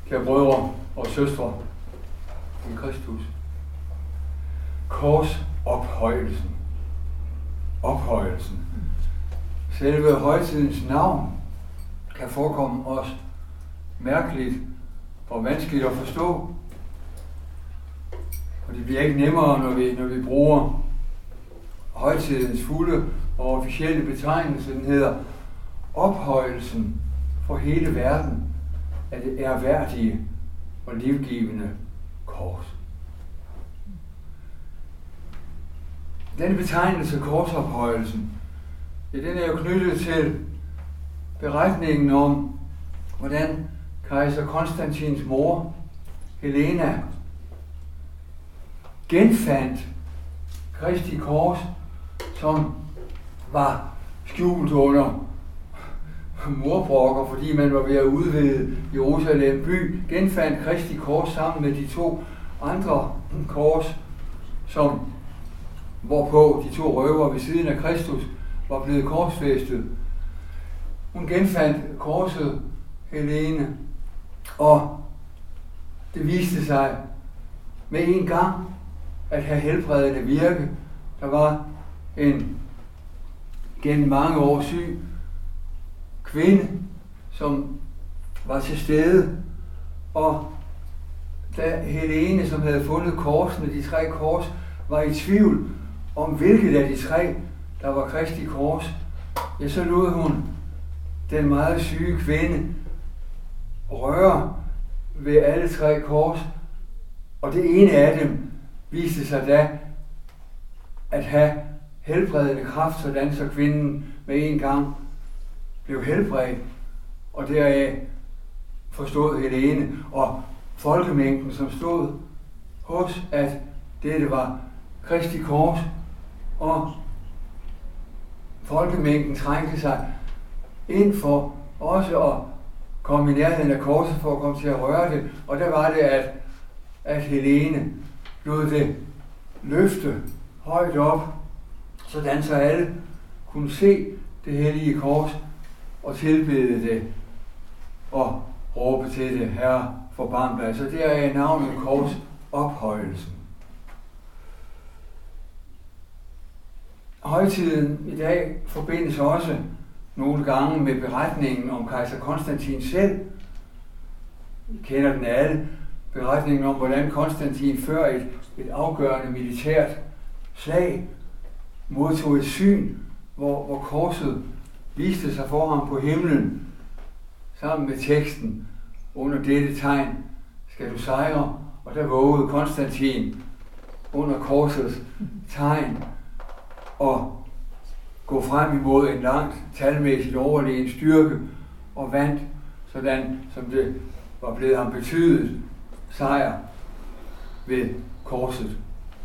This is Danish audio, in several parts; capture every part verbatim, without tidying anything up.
kære brødre og søstre i Kristus. Korsophøjelsen. Ophøjelsen. Selve højtidens navn kan forekomme os mærkeligt og vanskeligt at forstå. Og det bliver ikke nemmere, når vi, når vi bruger højtidens fulde og officielle betegnelse. Den hedder ophøjelsen for hele verden af det ærværdige og livgivende kors. Denne betegnelse, korsophøjelsen, ja, den er jo knyttet til beretningen om, hvordan kejser Konstantins mor, Helena, genfandt Kristi kors, som var skjult under murbrokker, fordi man var ved at udvide Jerusalem by, genfandt Kristi kors sammen med de to andre kors, som hvorpå de to røvere ved siden af Kristus var blevet korsfæstet. Hun genfandt korset, Helene, og det viste sig med en gang at have helbredende virke. Der var en gennem mange år syg kvinde, som var til stede, og da Helene, som havde fundet korsene, de tre kors, var i tvivl om hvilket af de tre, der var Kristi kors, ja, så lod hun den meget syge kvinde røre ved alle tre kors, og det ene af dem viste sig da at have helbredende kraft, sådan så kvinden med en gang blev helbredt, og deraf forstod Helene og folkemængden, som stod hos, at dette var Kristi kors, og folkemængden trængte sig ind for også at komme i nærheden af korset for at komme til at røre det, og der var det, at, at Helene lod det løfte højt op, sådan så alle kunne se det hellige kors og tilbede det og råbe til det, Herre, forbarm dig. Så det er navnet korsophøjelsen. Højtiden i dag forbindes også nogle gange med beretningen om kejser Konstantin selv. Vi kender den alle. Beretningen om, hvordan Konstantin før et, et afgørende militært slag modtog et syn, hvor, hvor korset viste sig for ham på himlen, sammen med teksten, under dette tegn skal du sejre. Og der vågede Konstantin under korsets tegn og gå frem imod en langt talmæssigt overlegen styrke og vandt, sådan som det var blevet ham betydet, sejr ved korset.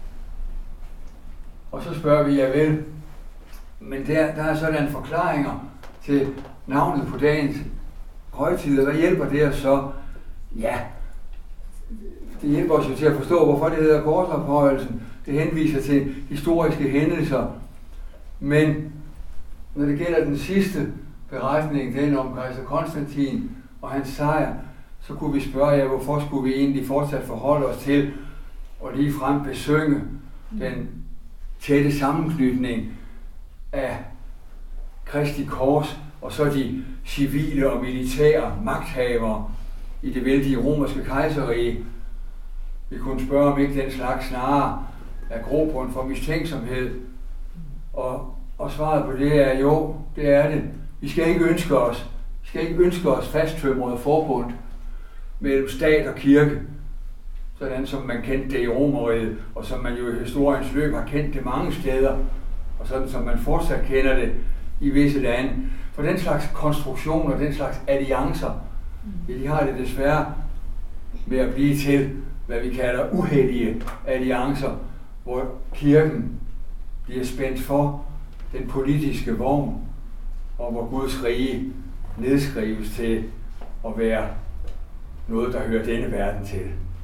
Og så spørger vi, ja vel, men der, der er sådan forklaringer til navnet på dagens højtider. Hvad hjælper det os så? Ja, det hjælper os jo til at forstå, hvorfor det hedder korsophøjelsen. Det henviser til historiske hændelser. Men når det gælder den sidste beretning, den om kejser Konstantin og hans sejr, så kunne vi spørge jer, hvorfor skulle vi egentlig fortsat forholde os til og ligefrem besynge den tætte sammenknytning af Kristi kors og så de civile og militære magthavere i det vældige romerske kejserrige. Vi kunne spørge, om ikke den slags snarere er grobund for mistænksomhed. Og, og svaret på det er jo, det er det. Vi skal ikke ønske os, vi skal ikke ønske os fasttømrede forbund mellem stat og kirke, sådan som man kendte det i Romerriget, og som man jo i historiens løb har kendt det mange steder, og sådan som man fortsat kender det i visse lande. For den slags konstruktioner, den slags alliancer, ja, de har det desværre med at blive til, hvad vi kalder uheldige alliancer, hvor kirken bliver spændt for den politiske vogn, og hvor Guds rige nedskrives til at være noget, der hører denne verden til.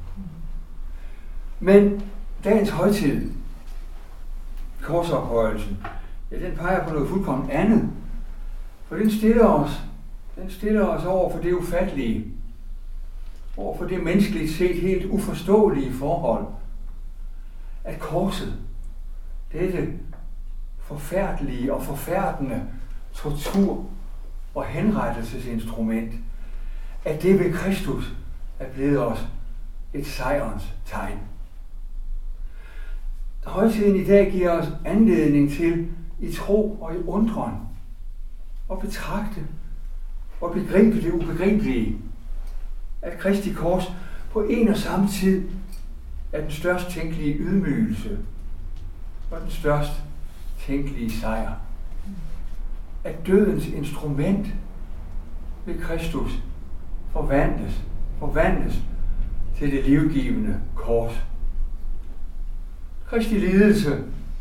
Men dagens højtid, korsophøjelsen, ja, den peger på noget fuldkommen andet. For den stiller os, den stiller os over for det ufattelige. over for det menneskeligt set helt uforståelige forhold, at korset, dette forfærdelige og forfærdende tortur og henrettelsesinstrument, at det ved Kristus er blevet os et sejrens tegn. Højtiden i dag giver os anledning til i tro og i undren at betragte og begribe det ubegribelige, at Kristi kors på en og samme tid er den størst tænkelige ydmygelse og den størst tænkelige sejr. At dødens instrument ved Kristus forvandles, forvandles til det livgivende kors. Kristi lidelse,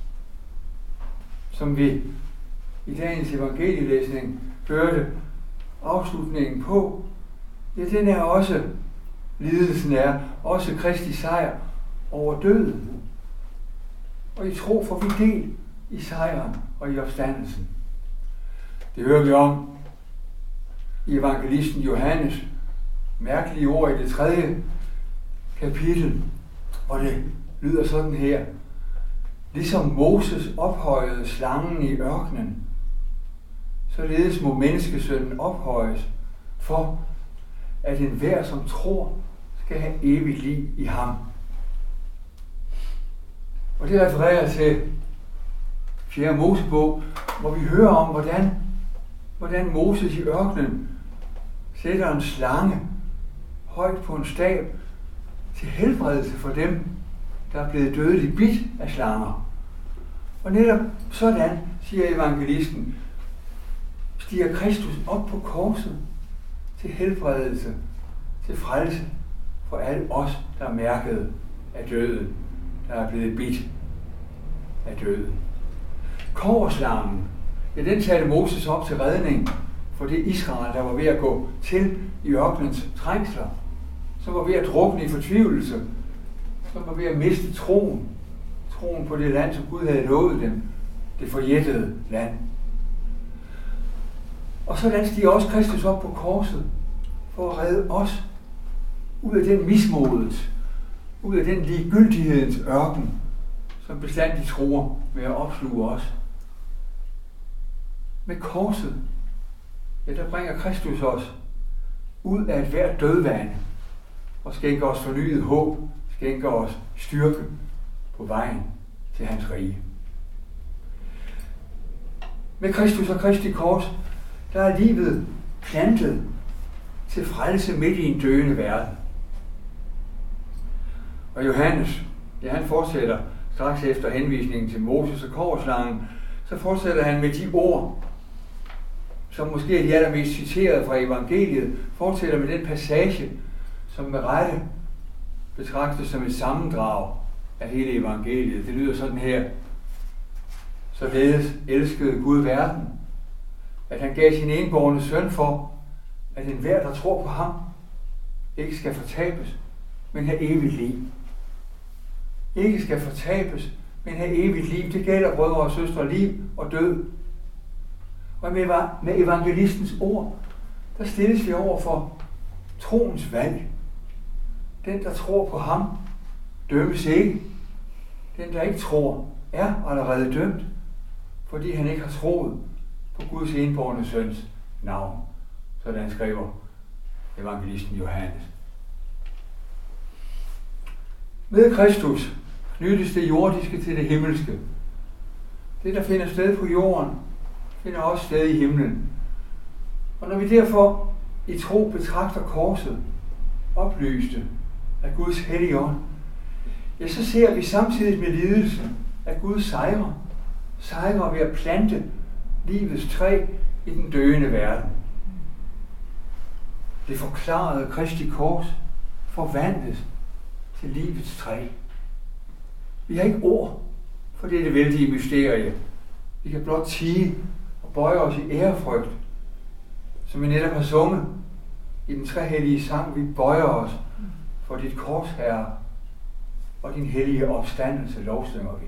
som vi i dagens evangelielæsning hørte afslutningen på, ja, den er også, lidelsen er også Kristi sejr over døden. Og i tro får vi del i sejren og i opstandelsen. Det hører vi om i evangelisten Johannes mærkelige ord i det tredje kapitel, hvor det lyder sådan her: ligesom Moses ophøjede slangen i ørkenen, således må menneskesønnen ophøjes, for at enhver, som tror, skal have evigt liv i ham. Og det refererer til fjerde Mosebog, hvor vi hører om, hvordan, hvordan Moses i ørkenen sætter en slange højt på en stab til helbredelse for dem, der er blevet dødeligt bidt af slanger. Og netop sådan, siger evangelisten, stiger Kristus op på korset til helbredelse, til frelse for alle os, der er mærket af døden, der er blevet bidt af døden. Kobberslangen, ja, den satte Moses op til redning for det Israel, der var ved at gå til i ørkenens trængsler, som var ved at drukne i fortvivlelse, som var ved at miste troen, troen på det land, som Gud havde lovet dem, det forjættede land. Og sådan stiger også Kristus op på korset for at redde os ud af den mismodet, ud af den ligegyldighedens ørken, som bestandigt truer med at opsluge os. Med korset, ja, der bringer Kristus os ud af et hvert dødvande og skænker os fornyet håb, skænker os styrke på vejen til hans rige. Med Kristus og Kristi kors, der er livet plantet til frelse midt i en døende verden. Og Johannes, ja, han fortsætter straks efter henvisningen til Moses og kobberslangen, så fortsætter han med de ord, som måske er de allermest citerede fra evangeliet, fortsætter med den passage, som med rette betragtes som et sammendrag af hele evangeliet. Det lyder sådan her: således elskede Gud verden, at han gav sin enbårne søn for, at enhver, der tror på ham, ikke skal fortabes, men have evigt liv. Ikke skal fortabes, men have evigt liv. Det gælder brødre og søstre, liv og død. Og med, med evangelistens ord, der stilles vi over for troens valg. Den, der tror på ham, dømmes ikke. Den, der ikke tror, er allerede dømt, fordi han ikke har troet på Guds enbårne søns navn. Sådan skriver evangelisten Johannes. Med Kristus knyttes det jordiske til det himmelske. Det, der finder sted på jorden, finder også sted i himlen. Og når vi derfor i tro betragter korset, oplyste af Guds hellige ånd, ja, så ser vi samtidig med lidelsen, at Gud sejrer. Sejrer ved at plante livets træ i den døende verden. Det forklarede Kristi kors forvandles til livets træ. Vi har ikke ord for dette vældige mysterie. Vi kan blot tie og bøje os i ærefrygt, som vi netop har sunget i den trehellige sang. Vi bøjer os for dit kors, Herre, og din hellige opstandelse lovsynger vi.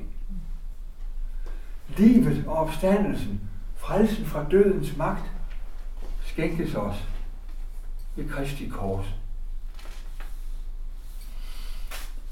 Livet og opstandelsen, frelsen fra dødens magt, skænkes os ved Kristi kors.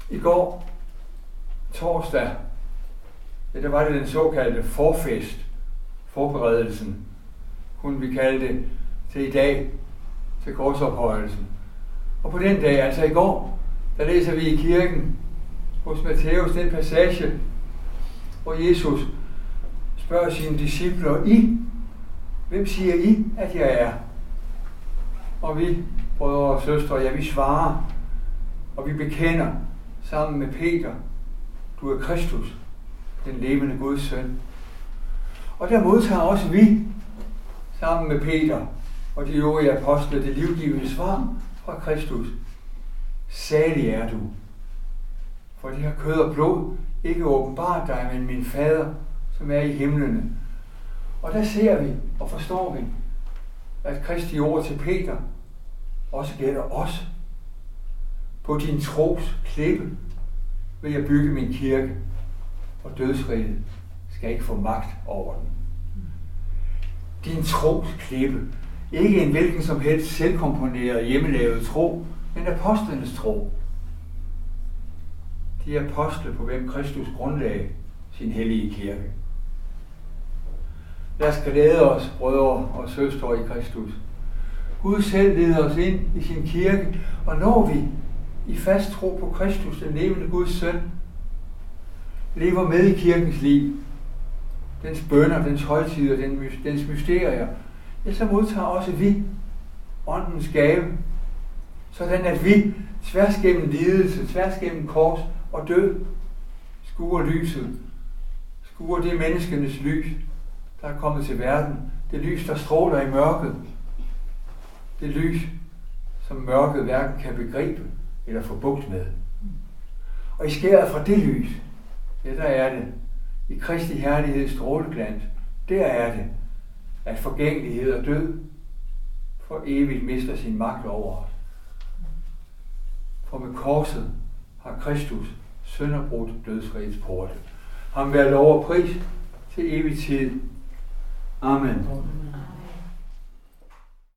I går, torsdag, ja, der var det den såkaldte forfest, forberedelsen, kunne vi kalde det, til i dag, til korsophøjelsen. Og på den dag, altså i går, der læser vi i kirken hos Matthæus den passage, hvor Jesus spørger sine discipler, I, hvem siger I, at jeg er? Og vi, brødre og søstre, ja, vi svarer, og vi bekender sammen med Peter, du er Kristus, den levende Guds søn. Og der modtager også vi, sammen med Peter og de øvrige apostle, det livgivende svar fra Kristus. Salig er du, for det har kød og blod ikke åbenbart dig, men min fader, som er i himlene. Og der ser vi og forstår vi, at Kristi ord til Peter også gælder os. På din tros klippe vil jeg bygge min kirke, og dødsriget skal ikke få magt over den. Din tros klippe, ikke en hvilken som helst selvkomponeret hjemmelavet tro, men apostlenes tro. De apostle, på hvem Kristus grundlagde sin hellige kirke. Lad os glæde os, brødre og søstre i Kristus. Gud selv leder os ind i sin kirke, og når vi i fast tro på Kristus, den levende Guds søn, lever med i kirkens liv, dens bønner, dens højtider, dens mysterier, ja, så modtager også vi åndens gave, sådan at vi tværs gennem lidelse, tværs gennem kors og død, skuer lyset, skuer det menneskenes lys, der er kommet til verden, det lys, der stråler i mørket, det lys, som mørket hverken kan begribe eller få bugt med. Og i skæret fra det lys, ja, der er det, i Kristi herligheds stråleglans, der er det, at forgængelighed og død for evigt mister sin magt over os. For med korset har Kristus sønderbrudt dødsrigets porte. Ham være lov og pris til evig tid. Amen.